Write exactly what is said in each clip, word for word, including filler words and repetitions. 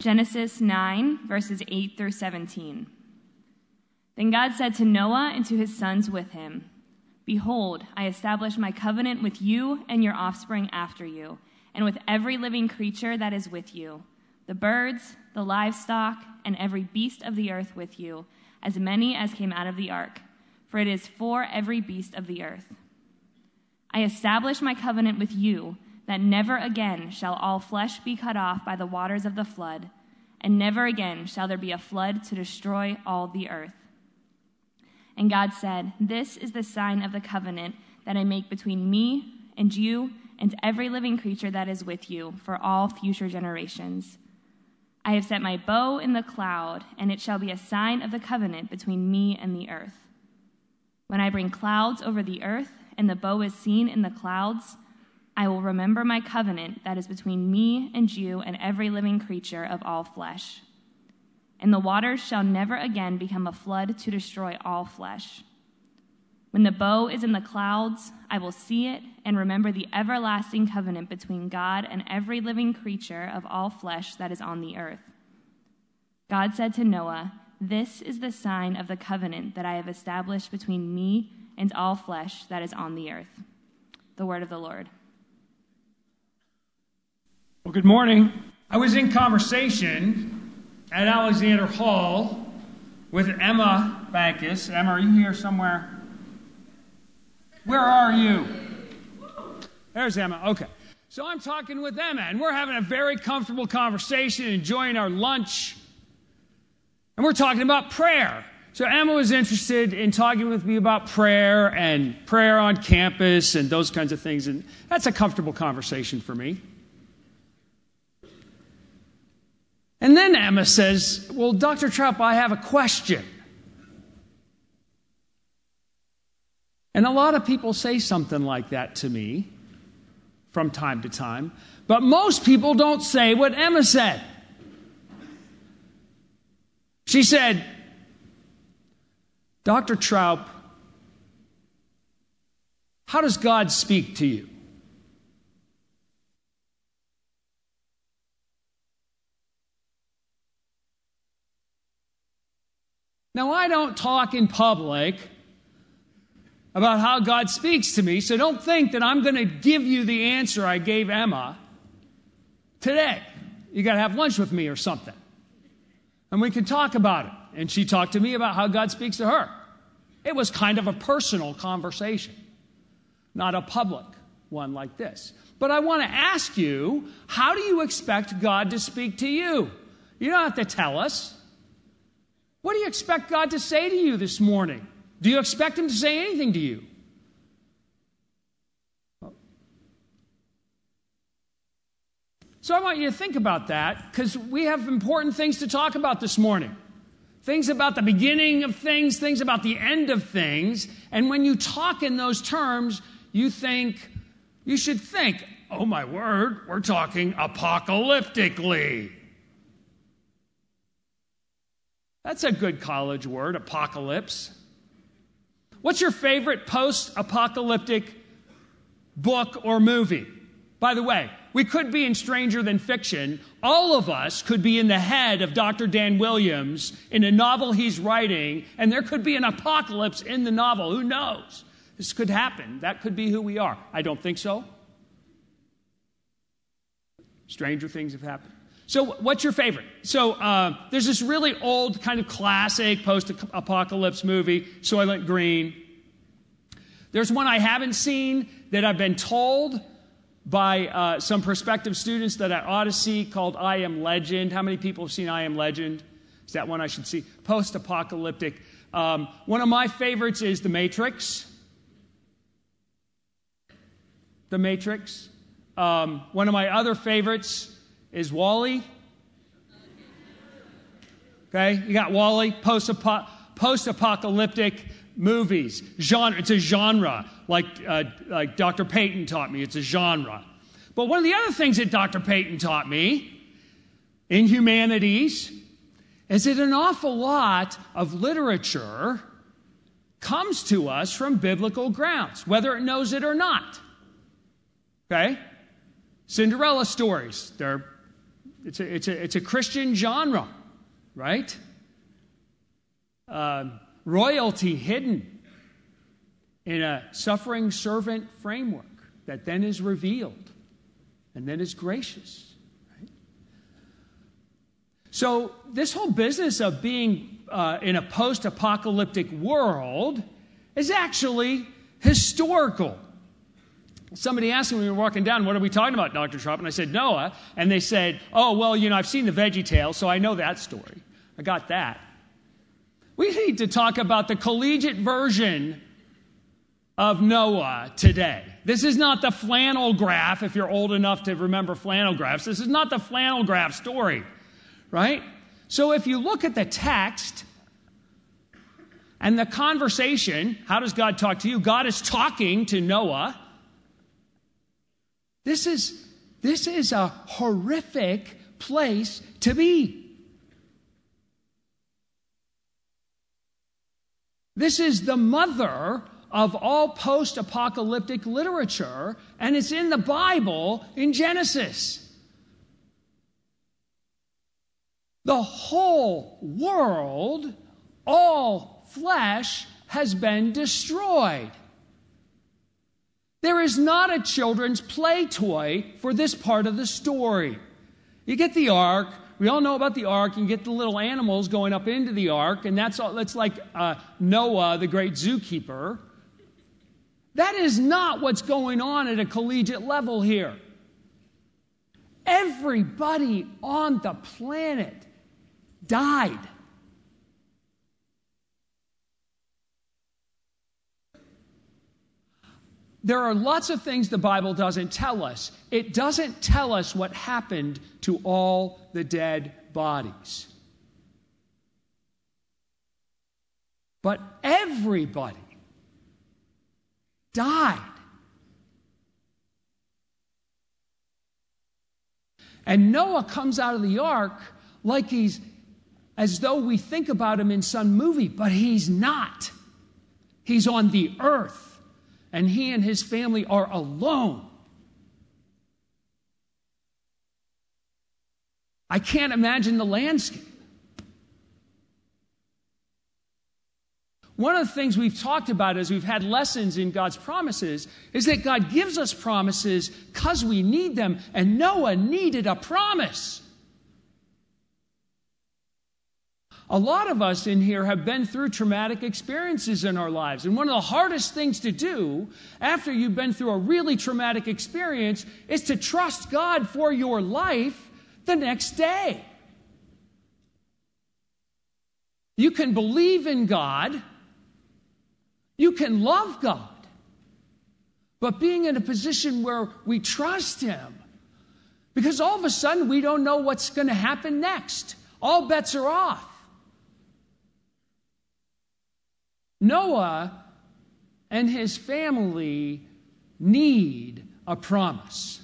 Genesis nine, verses eight through seventeen. Then God said to Noah and to his sons with him, "Behold, I establish my covenant with you and your offspring after you, and with every living creature that is with you, the birds, the livestock, and every beast of the earth with you, as many as came out of the ark, for it is for every beast of the earth. I establish my covenant with you, that never again shall all flesh be cut off by the waters of the flood, and never again shall there be a flood to destroy all the earth." And God said, "This is the sign of the covenant that I make between me and you and every living creature that is with you for all future generations. I have set my bow in the cloud, and it shall be a sign of the covenant between me and the earth. When I bring clouds over the earth, and the bow is seen in the clouds, I will remember my covenant that is between me and you and every living creature of all flesh. And the waters shall never again become a flood to destroy all flesh. When the bow is in the clouds, I will see it and remember the everlasting covenant between God and every living creature of all flesh that is on the earth." God said to Noah, "This is the sign of the covenant that I have established between me and all flesh that is on the earth." The word of the Lord. Well, good morning. I was in conversation at Alexander Hall with Emma Bankus. Emma, are you here somewhere? Where are you? There's Emma. Okay. So I'm talking with Emma, and we're having a very comfortable conversation, enjoying our lunch. And we're talking about prayer. So Emma was interested in talking with me about prayer and prayer on campus and those kinds of things. And that's a comfortable conversation for me. And then Emma says, "Well, Doctor Troup, I have a question." And a lot of people say something like that to me from time to time. But most people don't say what Emma said. She said, "Doctor Troup, how does God speak to you?" Now, I don't talk in public about how God speaks to me, so don't think that I'm going to give you the answer I gave Emma today. You got to have lunch with me or something, and we can talk about it. And she talked to me about how God speaks to her. It was kind of a personal conversation, not a public one like this. But I want to ask you, how do you expect God to speak to you? You don't have to tell us. What do you expect God to say to you this morning? Do you expect Him to say anything to you? So I want you to think about that, because we have important things to talk about this morning. Things about the beginning of things, things about the end of things. And when you talk in those terms, you think, you should think, oh my word, we're talking apocalyptically. That's a good college word, apocalypse. What's your favorite post-apocalyptic book or movie? By the way, we could be in Stranger Than Fiction. All of us could be in the head of Doctor Dan Williams in a novel he's writing, and there could be an apocalypse in the novel. Who knows? This could happen. That could be who we are. I don't think so. Stranger things have happened. So what's your favorite? So uh, there's this really old kind of classic post-apocalypse movie, Soylent Green. There's one I haven't seen that I've been told by uh, some prospective students that I ought to see, called I Am Legend. How many people have seen I Am Legend? Is that one I should see? Post-apocalyptic. Um, one of my favorites is The Matrix. The Matrix. Um, one of my other favorites is WALL-E. Okay, you got WALL-E, post-apo- post-apocalyptic movies. Genre, it's a genre, like uh, like Doctor Payton taught me. It's a genre. But one of the other things that Doctor Payton taught me in humanities is that an awful lot of literature comes to us from biblical grounds, whether it knows it or not. Okay? Cinderella stories, they're It's a, it's a, it's a Christian genre, right? Uh, royalty hidden in a suffering servant framework that then is revealed and then is gracious. Right? So this whole business of being uh, in a post-apocalyptic world is actually historical. Somebody asked me when we were walking down, what are we talking about, Doctor Sharp? And I said, Noah. And they said, oh, well, you know, I've seen the Veggie Tale, so I know that story. I got that. We need to talk about the collegiate version of Noah today. This is not the flannel graph, if you're old enough to remember flannel graphs. This is not the flannel graph story, right? So if you look at the text and the conversation, how does God talk to you? God is talking to Noah. This is, this is a horrific place to be. This is the mother of all post-apocalyptic literature, and it's in the Bible in Genesis. The whole world, all flesh, has been destroyed. There is not a children's play toy for this part of the story. You get the ark. We all know about the ark. You get the little animals going up into the ark, and that's all, that's like uh, Noah, the great zookeeper. That is not what's going on at a collegiate level here. Everybody on the planet died. There are lots of things the Bible doesn't tell us. It doesn't tell us what happened to all the dead bodies. But everybody died. And Noah comes out of the ark like he's, as though we think about him in some movie, but he's not. He's on the earth. And he and his family are alone. I can't imagine the landscape. One of the things we've talked about as we've had lessons in God's promises is that God gives us promises because we need them, and Noah needed a promise. A lot of us in here have been through traumatic experiences in our lives. And one of the hardest things to do after you've been through a really traumatic experience is to trust God for your life the next day. You can believe in God. You can love God. But being in a position where we trust Him, because all of a sudden we don't know what's going to happen next. All bets are off. Noah and his family need a promise.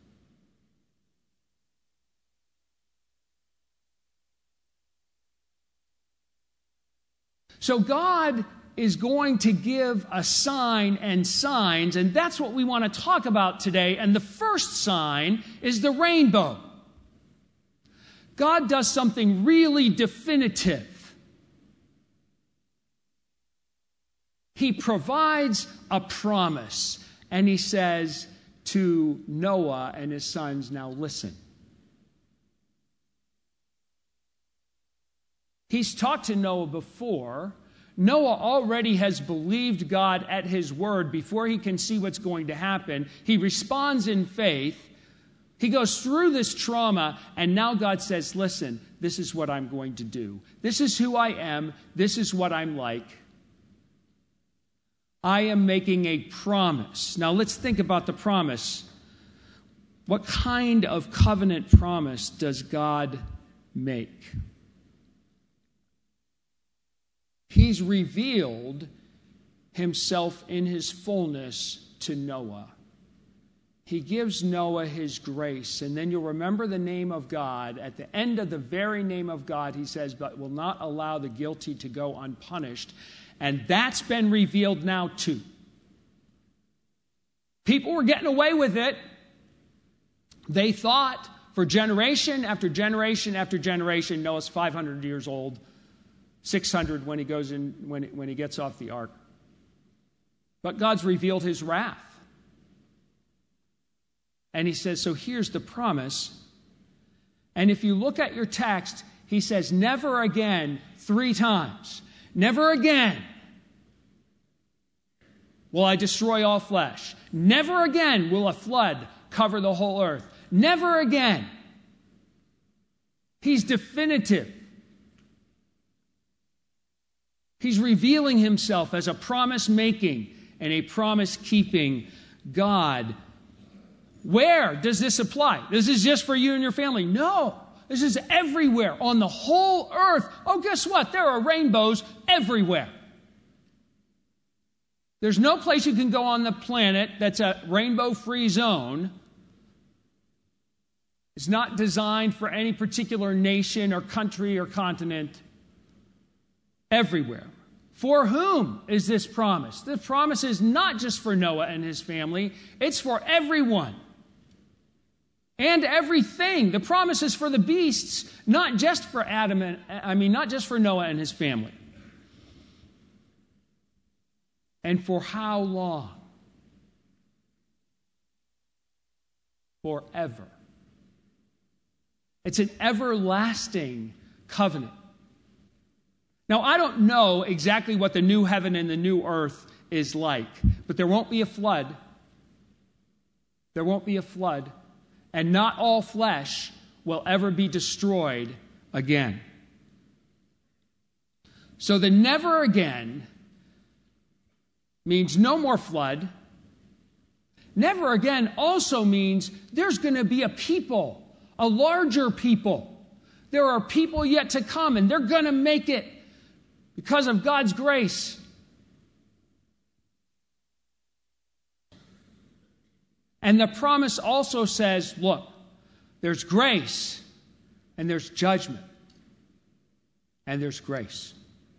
So God is going to give a sign and signs, and that's what we want to talk about today. And the first sign is the rainbow. God does something really definitive. He provides a promise, and he says to Noah and his sons, now listen. He's talked to Noah before. Noah already has believed God at his word before he can see what's going to happen. He responds in faith. He goes through this trauma, and now God says, listen, this is what I'm going to do. This is who I am. This is what I'm like. I am making a promise. Now let's think about the promise. What kind of covenant promise does God make? He's revealed himself in his fullness to Noah. He gives Noah his grace, and then you'll remember the name of God. At the end of the very name of God, he says, but will not allow the guilty to go unpunished. And that's been revealed now too. People were getting away with it. They thought for generation after generation after generation. Noah's five hundred years old, six hundred when he goes in, when, when he gets off the ark. But God's revealed his wrath. And he says, so here's the promise. And if you look at your text, he says, never again, three times. Never again will I destroy all flesh. Never again will a flood cover the whole earth. Never again. He's definitive. He's revealing himself as a promise-making and a promise-keeping God. Where does this apply? This is just for you and your family. No. This is everywhere on the whole earth. Oh, guess what? There are rainbows everywhere. There's no place you can go on the planet that's a rainbow-free zone. It's not designed for any particular nation or country or continent. Everywhere. For whom is this promise? The promise is not just for Noah and his family. It's for everyone. And everything. The promise is for the beasts, not just for Adam and, I mean, not just for Noah and his family. And for how long? Forever. It's an everlasting covenant. Now, I don't know exactly what the new heaven and the new earth is like, but there won't be a flood. There won't be a flood. And not all flesh will ever be destroyed again. So the never again means no more flood. Never again also means there's going to be a people, a larger people. There are people yet to come, and they're going to make it because of God's grace. And the promise also says, look, there's grace, and there's judgment, and there's grace.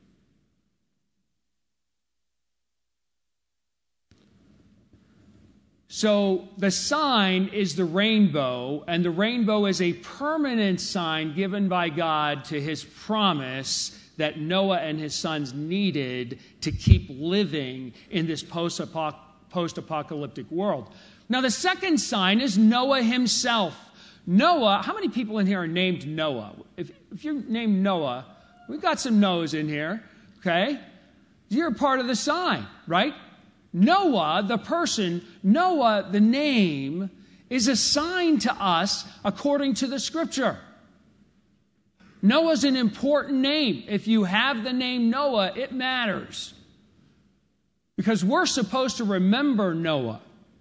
So the sign is the rainbow, and the rainbow is a permanent sign given by God to his promise that Noah and his sons needed to keep living in this post-apocalyptic world. Now, the second sign is Noah himself. Noah, how many people in here are named Noah? If, if you're named Noah, we've got some Noahs in here, okay? You're part of the sign, right? Noah, the person, Noah, the name, is assigned to us according to the Scripture. Noah's an important name. If you have the name Noah, it matters. Because we're supposed to remember Noah.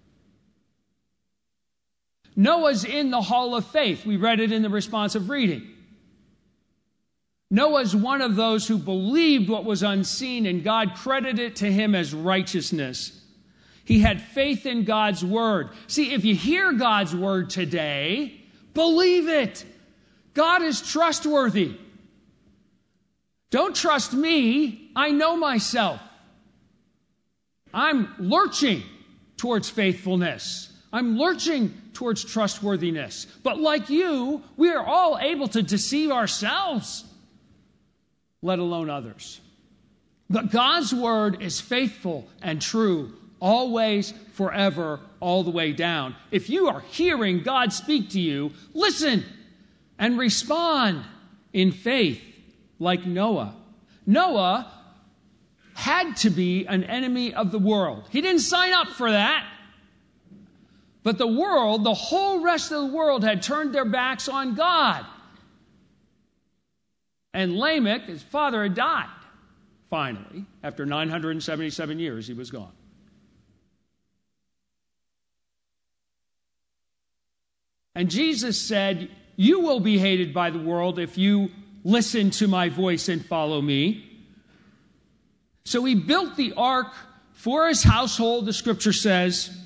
Noah's in the Hall of Faith. We read it in the responsive reading. Noah's one of those who believed what was unseen, and God credited it to him as righteousness. He had faith in God's word. See, if you hear God's word today, believe it. God is trustworthy. Don't trust me. I know myself. I'm lurching towards faithfulness. I'm lurching towards trustworthiness. But like you, we are all able to deceive ourselves, let alone others. But God's word is faithful and true, always, forever, all the way down. If you are hearing God speak to you, listen and respond in faith like Noah. Noah had to be an enemy of the world. He didn't sign up for that. But the world, the whole rest of the world had turned their backs on God. And Lamech, his father, had died. Finally, after nine hundred seventy-seven years, he was gone. And Jesus said, you will be hated by the world if you listen to my voice and follow me. So he built the ark for his household, the scripture says.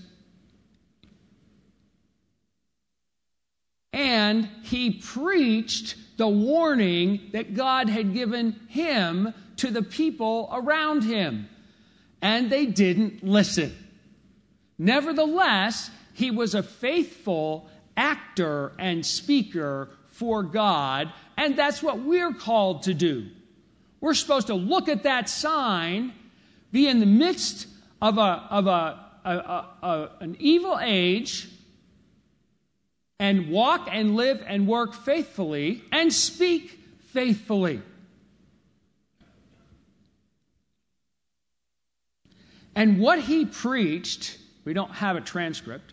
And he preached the warning that God had given him to the people around him. And they didn't listen. Nevertheless, he was a faithful actor and speaker for God, and that's what we're called to do. We're supposed to look at that sign, be in the midst of a of a, a, a, a an evil age, and walk and live and work faithfully and speak faithfully. And what he preached, we don't have a transcript,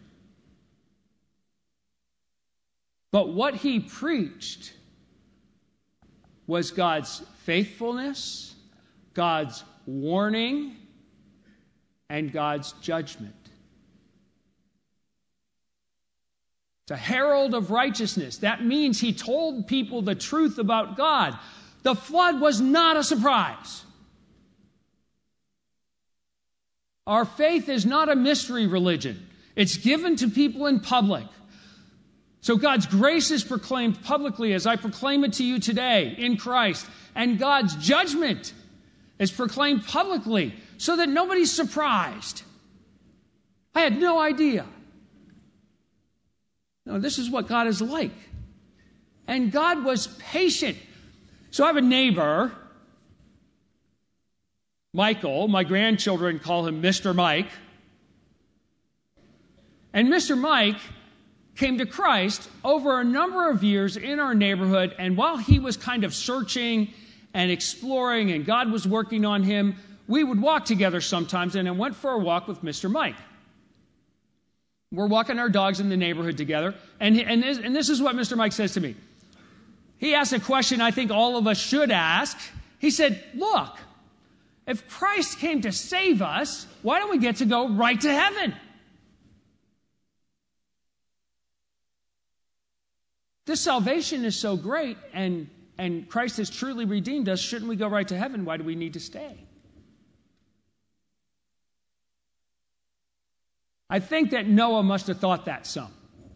but what he preached was God's faithfulness, God's warning, and God's judgment. It's a herald of righteousness. That means he told people the truth about God. The flood was not a surprise. Our faith is not a mystery religion. It's given to people in public. So God's grace is proclaimed publicly as I proclaim it to you today in Christ. And God's judgment is proclaimed publicly so that nobody's surprised. I had no idea. No, this is what God is like. And God was patient. So I have a neighbor, Michael. My grandchildren call him Mister Mike. And Mister Mike came to Christ over a number of years in our neighborhood, and while he was kind of searching and exploring and God was working on him, we would walk together sometimes, and I went for a walk with Mister Mike. We're walking our dogs in the neighborhood together, and, and, this, and this is what Mister Mike says to me. He asked a question I think all of us should ask. He said, look, if Christ came to save us, why don't we get to go right to heaven? This salvation is so great, and, and Christ has truly redeemed us. Shouldn't we go right to heaven? Why do we need to stay? I think that Noah must have thought that some.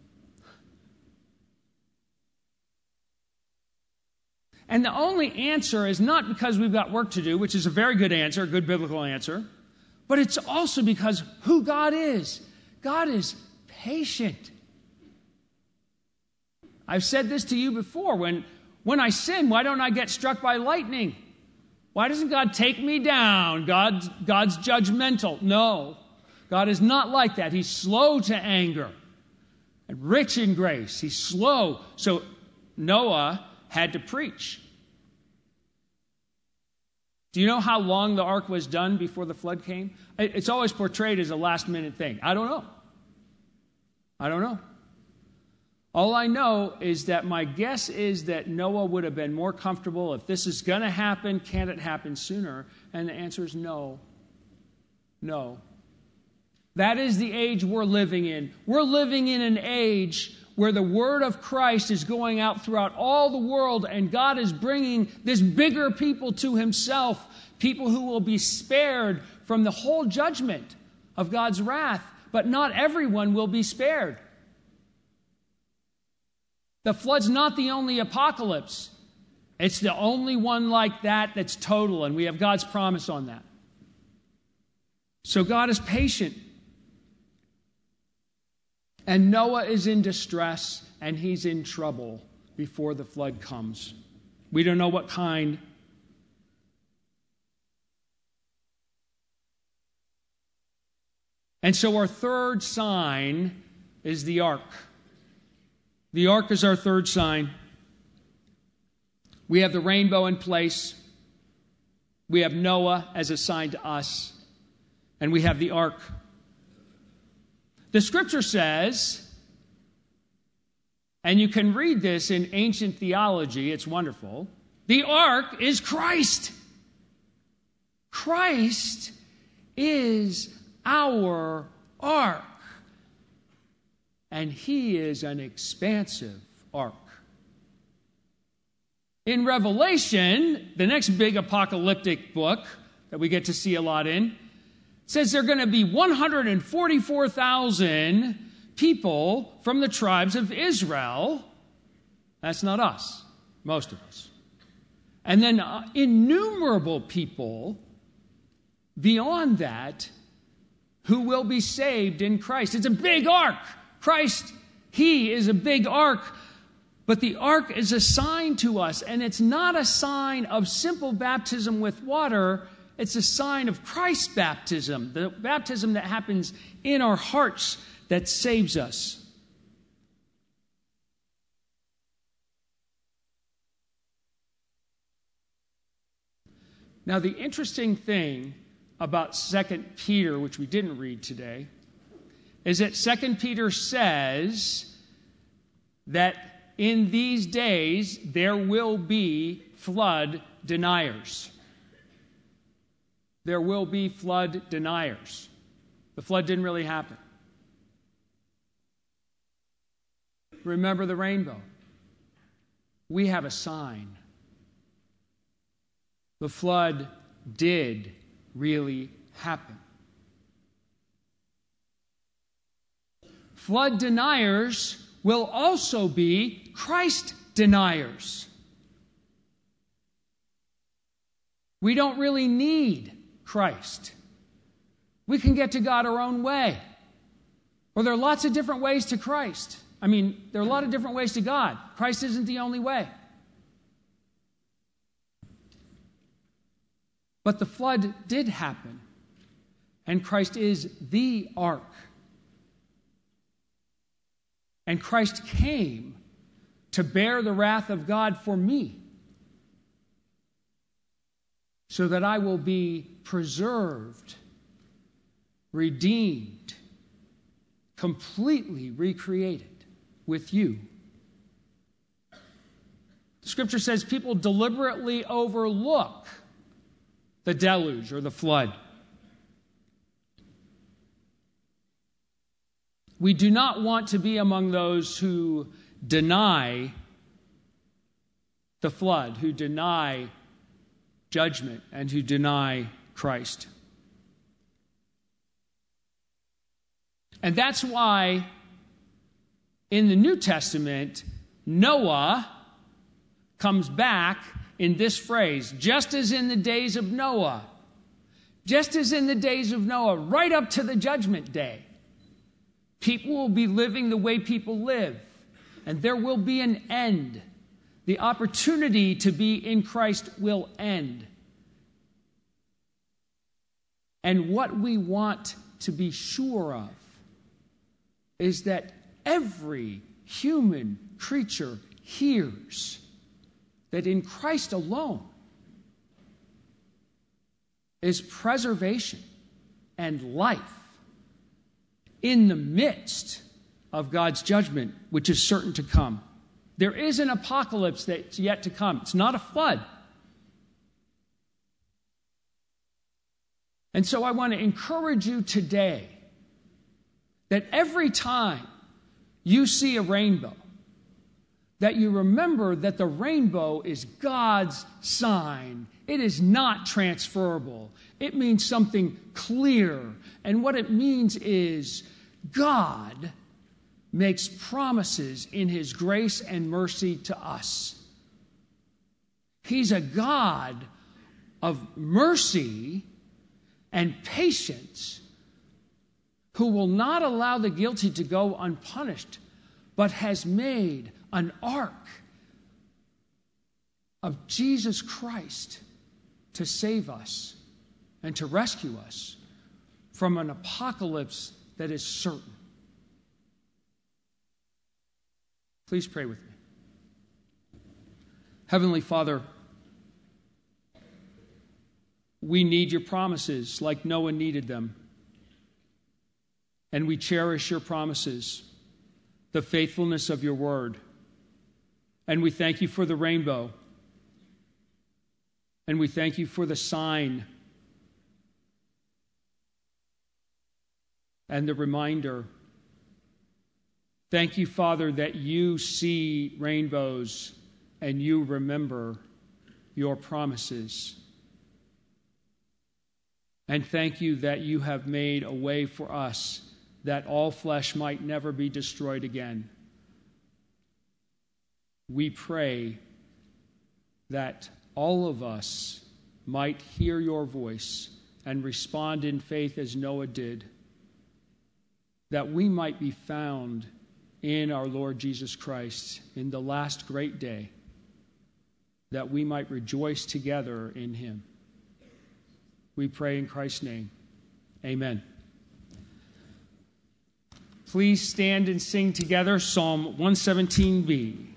And the only answer is not because we've got work to do, which is a very good answer, a good biblical answer, but it's also because who God is. God is patient. I've said this to you before. When, when I sin, why don't I get struck by lightning? Why doesn't God take me down? God's, God's judgmental. No, God is not like that. He's slow to anger and rich in grace. He's slow. So Noah had to preach. Do you know how long the ark was done before the flood came? It's always portrayed as a last-minute thing. I don't know. I don't know. All I know is that my guess is that Noah would have been more comfortable if this is going to happen, can it happen sooner? And the answer is no. No. That is the age we're living in. We're living in an age where the word of Christ is going out throughout all the world, and God is bringing this bigger people to himself, people who will be spared from the whole judgment of God's wrath, but not everyone will be spared. The flood's not the only apocalypse. It's the only one like that that's total, and we have God's promise on that. So God is patient. And Noah is in distress, and he's in trouble before the flood comes. We don't know what kind. And so our third sign is the ark. The ark is our third sign. We have the rainbow in place. We have Noah as a sign to us. And we have the ark. The scripture says, and you can read this in ancient theology, it's wonderful, the ark is Christ. Christ is our ark. And he is an expansive ark. In Revelation, the next big apocalyptic book that we get to see a lot in, says there are going to be one hundred forty-four thousand people from the tribes of Israel. That's not us, most of us. And then uh, innumerable people beyond that who will be saved in Christ. It's a big ark. Christ He is a big ark, but the ark is a sign to us, and it's not a sign of simple baptism with water. It's a sign of Christ's baptism, the baptism that happens in our hearts that saves us. Now, the interesting thing about Second Peter, which we didn't read today, is that Second Peter says that in these days there will be flood deniers. There will be flood deniers. The flood didn't really happen. Remember the rainbow. We have a sign. The flood did really happen. Flood deniers will also be Christ deniers. We don't really need Christ. We can get to God our own way. Or there are lots of different ways to Christ. I mean, there are a lot of different ways to God. Christ isn't the only way. But the flood did happen, and Christ is the ark. And Christ came to bear the wrath of God for me, so that I will be preserved, redeemed, completely recreated with you. The Scripture says people deliberately overlook the deluge or the flood. We do not want to be among those who deny the flood, who deny judgment, and who deny Christ. And that's why in the New Testament, Noah comes back in this phrase, just as in the days of Noah. Just as in the days of Noah, right up to the judgment day. People will be living the way people live, and there will be an end. The opportunity to be in Christ will end. And what we want to be sure of is that every human creature hears that in Christ alone is preservation and life in the midst of God's judgment, which is certain to come. There is an apocalypse that's yet to come. It's not a flood. And so I want to encourage you today that every time you see a rainbow, that you remember that the rainbow is God's sign. It is not transferable. It means something clear. And what it means is God makes promises in His grace and mercy to us. He's a God of mercy and patience who will not allow the guilty to go unpunished, but has made an ark of Jesus Christ to save us and to rescue us from an apocalypse that is certain. Please pray with me. Heavenly Father, we need your promises like Noah needed them. And we cherish your promises, the faithfulness of your word. And we thank you for the rainbow. And we thank you for the sign and the reminder. Thank you, Father, that you see rainbows and you remember your promises. And thank you that you have made a way for us that all flesh might never be destroyed again. We pray that all of us might hear your voice and respond in faith as Noah did, that we might be found in our Lord Jesus Christ in the last great day, that we might rejoice together in him. We pray in Christ's name. Amen. Please stand and sing together Psalm one seventeen b.